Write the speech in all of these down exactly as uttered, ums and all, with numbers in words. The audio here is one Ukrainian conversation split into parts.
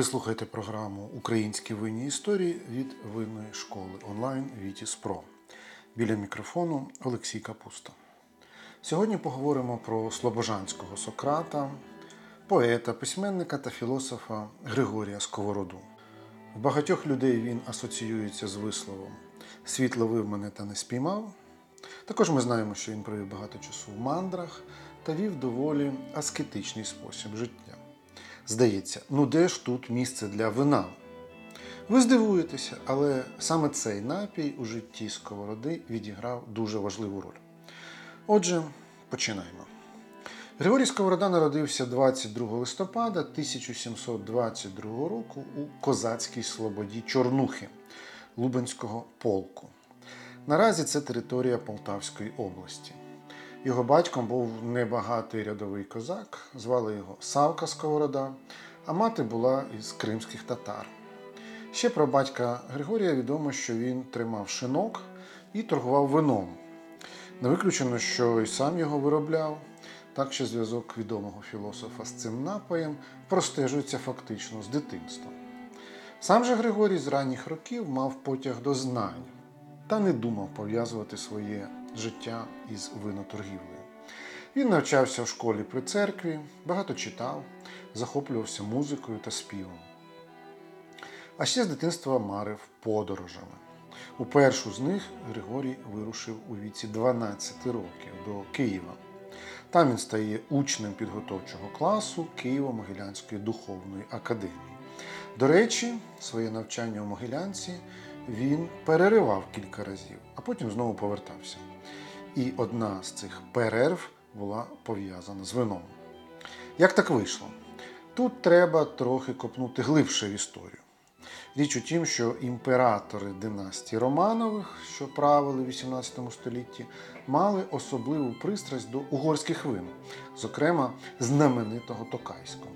Ви слухаєте програму «Українські винні історії» від винної школи онлайн Вітіс Про. Біля мікрофону Олексій Капуста. Сьогодні поговоримо про слобожанського Сократа, поета, письменника та філософа Григорія Сковороду. В багатьох людей він асоціюється з висловом «світ ловив мене та не спіймав». Також ми знаємо, що він провів багато часу в мандрах та вів доволі аскетичний спосіб життя. Здається, ну де ж тут місце для вина? Ви здивуєтеся, але саме цей напій у житті Сковороди відіграв дуже важливу роль. Отже, починаємо. Григорій Сковорода народився двадцять другого листопада тисяча сімсот двадцять другого року у козацькій слободі Чорнухи Лубенського полку. Наразі це територія Полтавської області. Його батьком був небагатий рядовий козак, звали його Савка Сковорода, а мати була із кримських татар. Ще про батька Григорія відомо, що він тримав шинок і торгував вином. Не виключено, що і сам його виробляв, так що зв'язок відомого філософа з цим напоєм простежується фактично з дитинства. Сам же Григорій з ранніх років мав потяг до знань та не думав пов'язувати своє життя із виноторгівлею. Він навчався в школі при церкві, багато читав, захоплювався музикою та співом. А ще з дитинства марив подорожами. У першу з них Григорій вирушив у віці дванадцяти років до Києва. Там він стає учнем підготовчого класу Києво-Могилянської духовної академії. До речі, своє навчання у Могилянці він переривав кілька разів, а потім знову повертався. І одна з цих перерв була пов'язана з вином. Як так вийшло? Тут треба трохи копнути глибше в історію. Річ у тім, що імператори династії Романових, що правили в вісімнадцятому столітті, мали особливу пристрасть до угорських вин, зокрема знаменитого Токайського.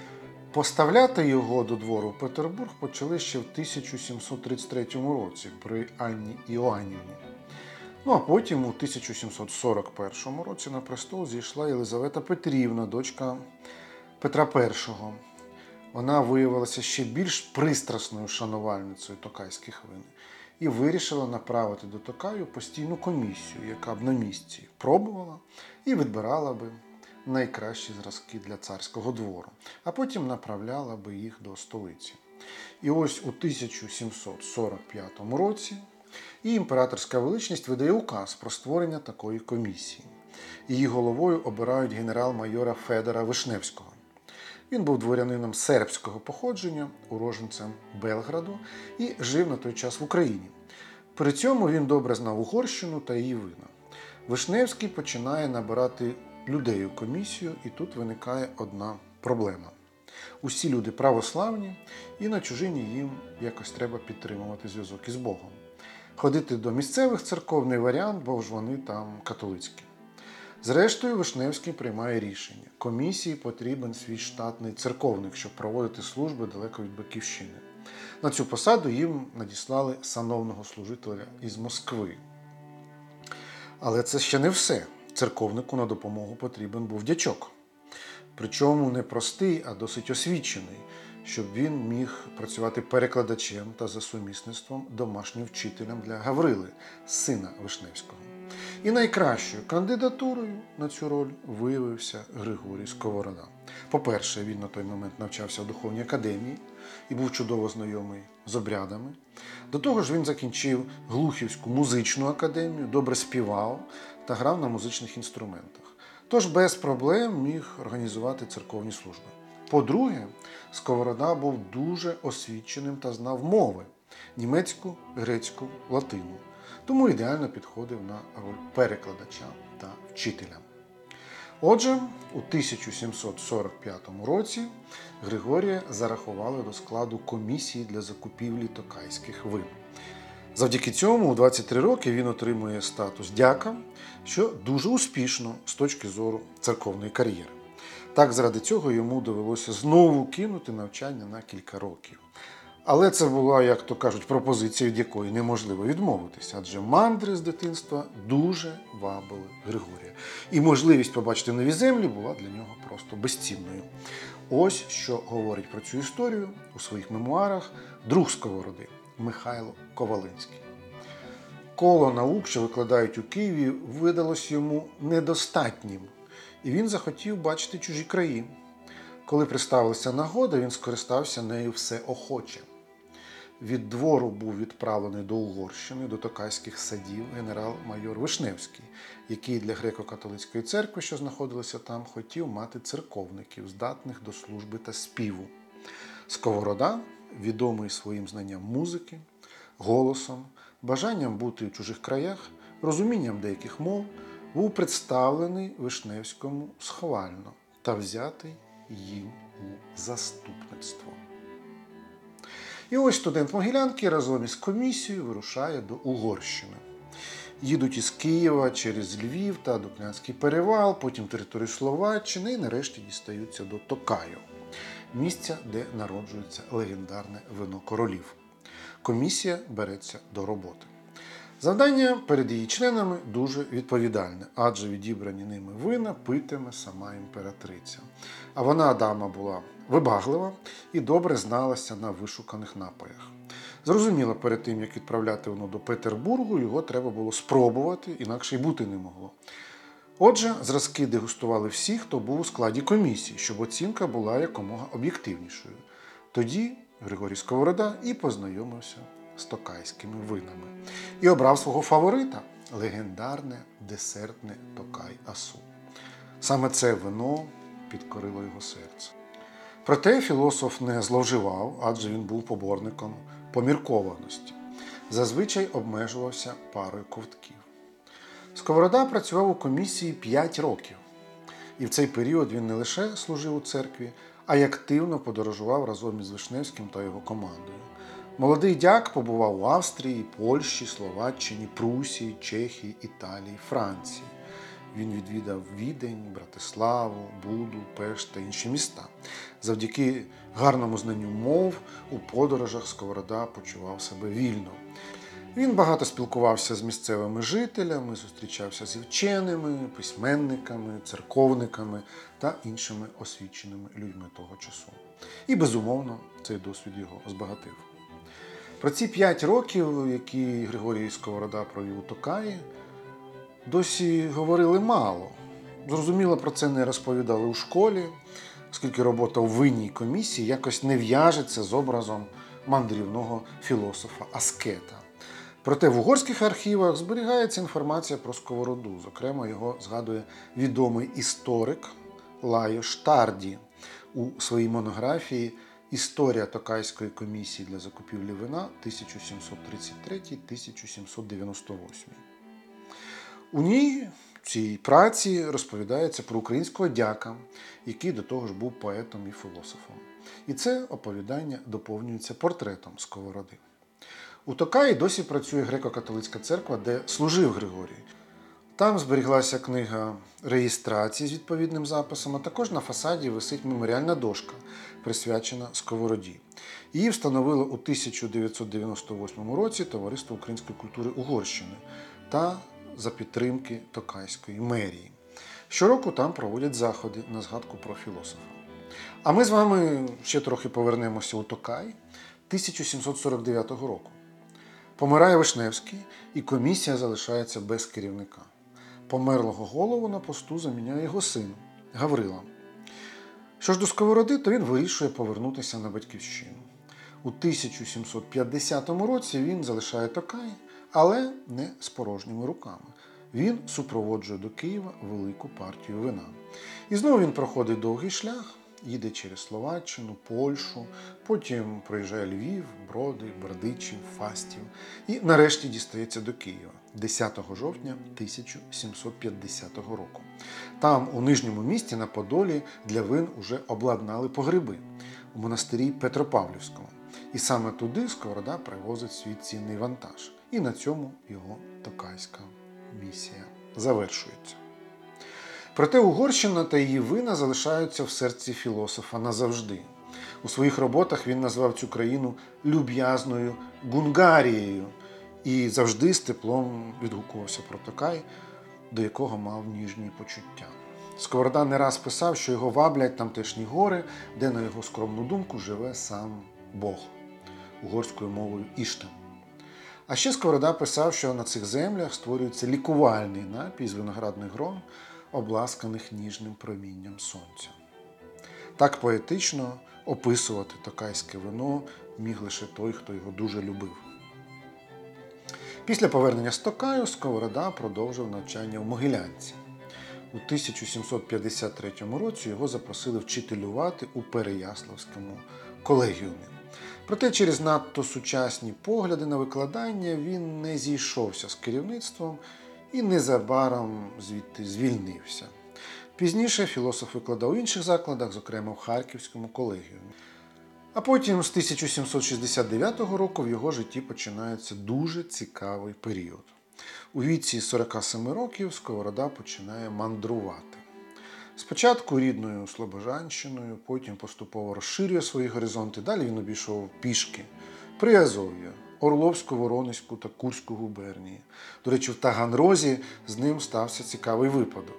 Поставляти його до двору в Петербург почали ще в тисяча сімсот тридцять третьому році при Анні Іоаннівні. Ну а потім у тисяча сімсот сорок першому році на престол зійшла Єлизавета Петрівна, дочка Петра І. Вона виявилася ще більш пристрасною шанувальницею токайських вин і вирішила направити до Токаю постійну комісію, яка б на місці пробувала і відбирала би найкращі зразки для царського двору, а потім направляла би їх до столиці. І ось у тисяча сімсот сорок п'ятому році і імператорська величність видає указ про створення такої комісії. Її головою обирають генерал-майора Федора Вишневського. Він був дворянином сербського походження, уроженцем Белграду і жив на той час в Україні. При цьому він добре знав Угорщину та її вина. Вишневський починає набирати людей у комісію, і тут виникає одна проблема. Усі люди православні, і на чужині їм якось треба підтримувати зв'язок із Богом. Ходити до місцевих церков не варіант, бо ж вони там католицькі. Зрештою, Вишневський приймає рішення. Комісії потрібен свій штатний церковник, щоб проводити служби далеко від Батьківщини. На цю посаду їм надіслали сановного служителя із Москви. Але це ще не все. Церковнику на допомогу потрібен був дячок. Причому не простий, а досить освічений, щоб він міг працювати перекладачем та за сумісництвом домашнім вчителем для Гаврили, сина Вишневського. І найкращою кандидатурою на цю роль виявився Григорій Сковорода. По-перше, він на той момент навчався в духовній академії і був чудово знайомий з обрядами. До того ж, він закінчив Глухівську музичну академію, добре співав та грав на музичних інструментах. Тож без проблем міг організувати церковні служби. По-друге, Сковорода був дуже освіченим та знав мови – німецьку, грецьку, латину. Тому ідеально підходив на роль перекладача та вчителя. Отже, у тисяча сімсот сорок п'ятому році Григорія зарахували до складу комісії для закупівлі токайських вин. Завдяки цьому у двадцять три роки він отримує статус дяка, що дуже успішно з точки зору церковної кар'єри. Так, заради цього йому довелося знову кинути навчання на кілька років. Але це була, як то кажуть, пропозиція, від якої неможливо відмовитися, адже мандри з дитинства дуже вабили Григорія. І можливість побачити нові землі була для нього просто безцінною. Ось що говорить про цю історію у своїх мемуарах друг Сковороди Михайло Ковалинський. Коло наук, що викладають у Києві, видалось йому недостатнім, і він захотів бачити чужі краї. Коли представилася нагода, він скористався нею всеохоче. Від двору був відправлений до Угорщини, до Токайських садів генерал-майор Вишневський, який для греко-католицької церкви, що знаходилася там, хотів мати церковників, здатних до служби та співу. Сковорода, відомий своїм знанням музики, голосом, бажанням бути в чужих краях, розумінням деяких мов, був представлений Вишневському схвально та взятий їм у заступництво. І ось студент Могилянки разом із комісією вирушає до Угорщини. Їдуть із Києва через Львів та Дукнянський перевал, потім територію Словаччини і нарешті дістаються до Токаю, місця, де народжується легендарне вино королів. Комісія береться до роботи. Завдання перед її членами дуже відповідальне, адже відібрані ними вина питиме сама імператриця. А вона, дама, була вибаглива і добре зналася на вишуканих напоях. Зрозуміло, перед тим, як відправляти воно до Петербургу, його треба було спробувати, інакше й бути не могло. Отже, зразки дегустували всі, хто був у складі комісії, щоб оцінка була якомога об'єктивнішою. Тоді Григорій Сковорода і познайомився з токайськими винами. І обрав свого фаворита – легендарне десертне Токай-Асу. Саме це вино підкорило його серце. Проте філософ не зловживав, адже він був поборником поміркованості. Зазвичай обмежувався парою ковтків. Сковорода працював у комісії п'ять років. І в цей період він не лише служив у церкві, а й активно подорожував разом із Вишневським та його командою. Молодий дяк побував у Австрії, Польщі, Словаччині, Прусії, Чехії, Італії, Франції. Він відвідав Відень, Братиславу, Буду, Пешт та інші міста. Завдяки гарному знанню мов у подорожах Сковорода почував себе вільно. Він багато спілкувався з місцевими жителями, зустрічався з вченими, письменниками, церковниками та іншими освіченими людьми того часу. І, безумовно, цей досвід його збагатив. Про ці п'ять років, які Григорій Сковорода провів у Токаї, досі говорили мало. Зрозуміло, про це не розповідали у школі, оскільки робота у винній комісії якось не в'яжеться з образом мандрівного філософа-аскета. Проте в угорських архівах зберігається інформація про Сковороду. Зокрема, його згадує відомий історик Лайош Тарді у своїй монографії «Історія Токайської комісії для закупівлі вина тисяча сімсот тридцять третій - тисяча сімсот дев'яносто восьмий». У ній, в цій праці, розповідається про українського дяка, який до того ж був поетом і філософом. І це оповідання доповнюється портретом Сковороди. У Токаї досі працює греко-католицька церква, де служив Григорій. Там зберіглася книга реєстрації з відповідним записом, а також на фасаді висить меморіальна дошка, присвячена Сковороді. Її встановило у тисяча дев'ятсот дев'яносто восьмому році Товариство української культури Угорщини та за підтримки Токайської мерії. Щороку там проводять заходи на згадку про філософа. А ми з вами ще трохи повернемося у Токай тисяча сімсот сорок дев'ятого року. Помирає Вишневський, і комісія залишається без керівника. Померлого голову на посту заміняє його син Гаврила. Що ж до Сковороди, то він вирішує повернутися на батьківщину. У тисяча сімсот п'ятдесятому році він залишає Токай, але не з порожніми руками. Він супроводжує до Києва велику партію вина. І знову він проходить довгий шлях, їде через Словаччину, Польщу, потім проїжджає Львів, Броди, Бердичів, Фастів і нарешті дістається до Києва десятого жовтня тисяча сімсот п'ятдесятого року. Там, у Нижньому місті на Подолі, для вин уже обладнали погреби у монастирі Петропавлівському. І саме туди Сковорода привозить свій цінний вантаж. І на цьому його токайська місія завершується. Проте Угорщина та її вина залишаються в серці філософа назавжди. У своїх роботах він назвав цю країну люб'язною Гунгарією і завжди з теплом відгукувався про Токай, до якого мав ніжні почуття. Сковорода не раз писав, що його ваблять тамтешні гори, де, на його скромну думку, живе сам Бог, угорською мовою Іштен. А ще Сковорода писав, що на цих землях створюється лікувальний напій з виноградних грон, обласканих ніжним промінням сонця. Так поетично описувати токайське вино міг лише той, хто його дуже любив. Після повернення з Токаю Сковорода продовжив навчання в Могилянці. У тисяча сімсот п'ятдесят третьому році його запросили вчителювати у Переяславському колегіумі. Проте через надто сучасні погляди на викладання він не зійшовся з керівництвом і незабаром звідти звільнився. Пізніше філософ викладав у інших закладах, зокрема в Харківському колегіумі. А потім з тисяча сімсот шістдесят дев'ятого року в його житті починається дуже цікавий період. У віці сорока семи років Сковорода починає мандрувати. Спочатку рідною Слобожанщиною, потім поступово розширює свої горизонти, далі він обійшов пішки Приазов'я, Орловську, Воронезьку та Курську губернії. До речі, в Таганрозі з ним стався цікавий випадок.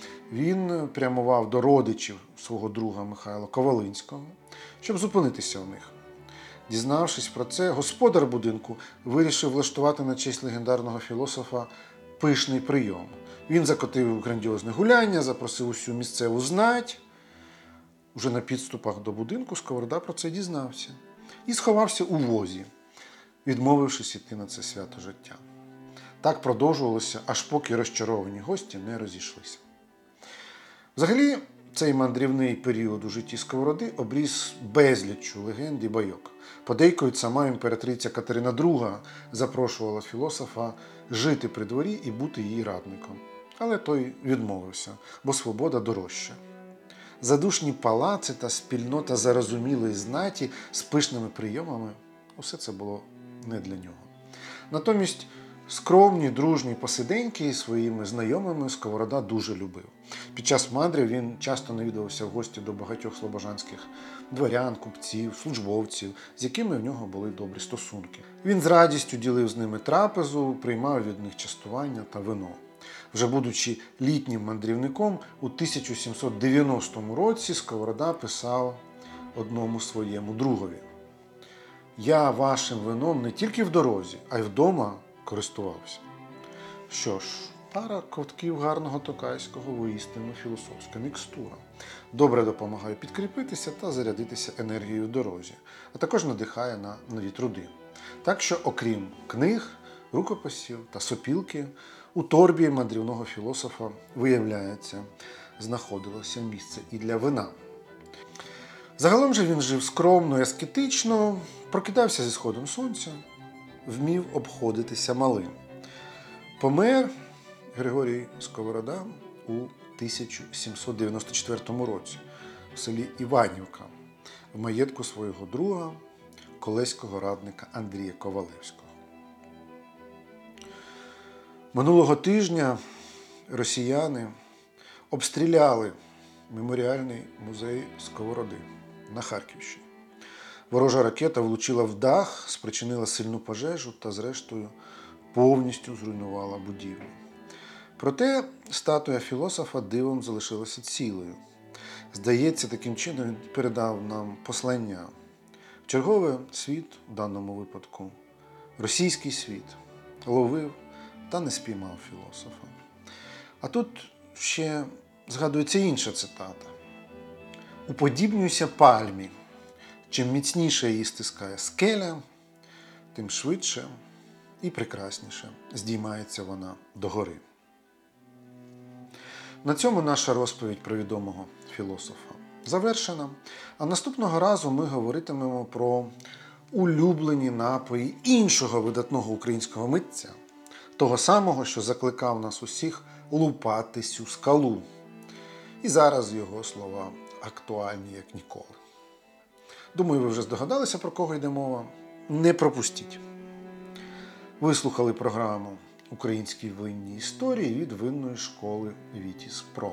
Він прямував до родичів свого друга Михайла Ковалинського, щоб зупинитися у них. Дізнавшись про це, господар будинку вирішив влаштувати на честь легендарного філософа пишний прийом. Він закотив грандіозне гуляння, запросив усю місцеву знать. Уже на підступах до будинку Сковорода про це дізнався і сховався у возі, відмовившись іти на це свято життя. Так продовжувалося, аж поки розчаровані гості не розійшлися. Взагалі, цей мандрівний період у житті Сковороди обріз безліччю легенд і байок. Подейкують, сама імператриця Катерина друга запрошувала філософа жити при дворі і бути її радником. Але той відмовився, бо свобода дорожча. Задушні палаци та спільнота зарозумілої знаті з пишними прийомами – усе це було не для нього. Натомість скромні, дружні посиденьки зі своїми знайомими Сковорода дуже любив. Під час мандрів він часто навідувався в гості до багатьох слобожанських дворян, купців, службовців, з якими в нього були добрі стосунки. Він з радістю ділив з ними трапезу, приймав від них частування та вино. Вже будучи літнім мандрівником, у тисяча сімсот дев'яностому році Сковорода писав одному своєму другові: «Я вашим вином не тільки в дорозі, а й вдома користувався». Що ж, пара ковтків гарного токайського воістину філософська мікстура. Добре допомагає підкріпитися та зарядитися енергією в дорозі, а також надихає на нові труди. Так що, окрім книг, рукописів та сопілки, у торбі мандрівного філософа, виявляється, знаходилося місце і для вина. Загалом же він жив скромно і аскетично, прокидався зі сходом сонця, вмів обходитися малим. Помер Григорій Сковорода у тисяча сімсот дев'яносто четвертому році в селі Іванівка в маєтку свого друга, колеського радника Андрія Ковалевського. Минулого тижня росіяни обстріляли меморіальний музей Сковороди на Харківщині. Ворожа ракета влучила в дах, спричинила сильну пожежу та, зрештою, повністю зруйнувала будівлю. Проте статуя філософа дивом залишилася цілою. Здається, таким чином він передав нам послання. Черговий світ, в даному випадку, російський світ, ловив та не спіймав філософа. А тут ще згадується інша цитата. «Уподібнюйся пальмі. Чим міцніше її стискає скеля, тим швидше і прекрасніше здіймається вона догори». На цьому наша розповідь про відомого філософа завершена. А наступного разу ми говоритимемо про улюблені напої іншого видатного українського митця, того самого, що закликав нас усіх лупати сю скалу. І зараз його слова актуальні, як ніколи. Думаю, ви вже здогадалися, про кого йде мова. Не пропустіть. Ви програму «Українські винні історії» від винної школи Вітіс Про.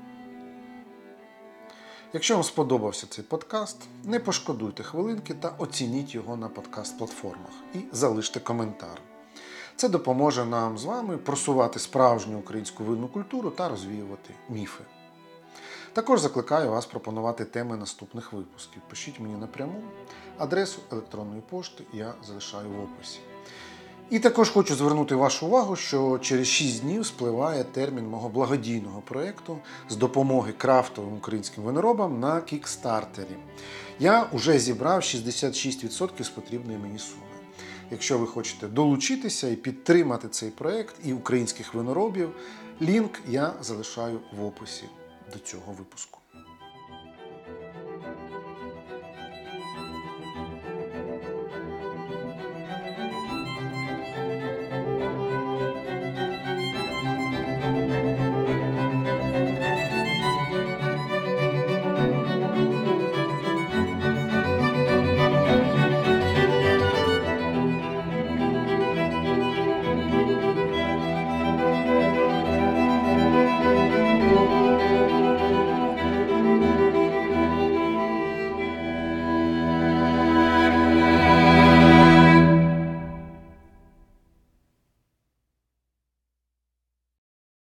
Якщо вам сподобався цей подкаст, не пошкодуйте хвилинки та оцініть його на подкаст-платформах і залиште коментар. Це допоможе нам з вами просувати справжню українську винну культуру та розвіювати міфи. Також закликаю вас пропонувати теми наступних випусків. Пишіть мені напряму, адресу електронної пошти я залишаю в описі. І також хочу звернути вашу увагу, що через шість днів спливає термін мого благодійного проєкту з допомоги крафтовим українським виноробам на кікстартері. Я вже зібрав шістдесят шість відсотків з потрібної мені суми. Якщо ви хочете долучитися і підтримати цей проєкт і українських виноробів, лінк я залишаю в описі до цього випуску.